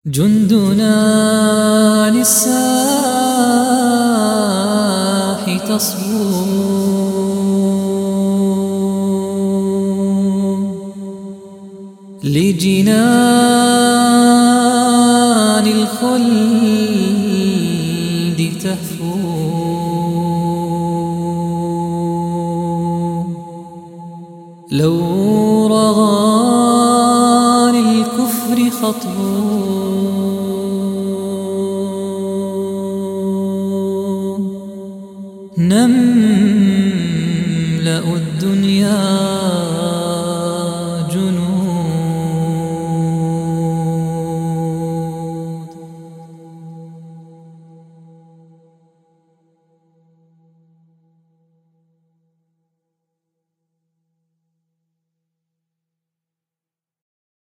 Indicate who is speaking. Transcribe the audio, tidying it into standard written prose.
Speaker 1: جندنا للساح تصبو لجنان الخلد تهفو لو رغى للكفر خطو نملأ الدنيا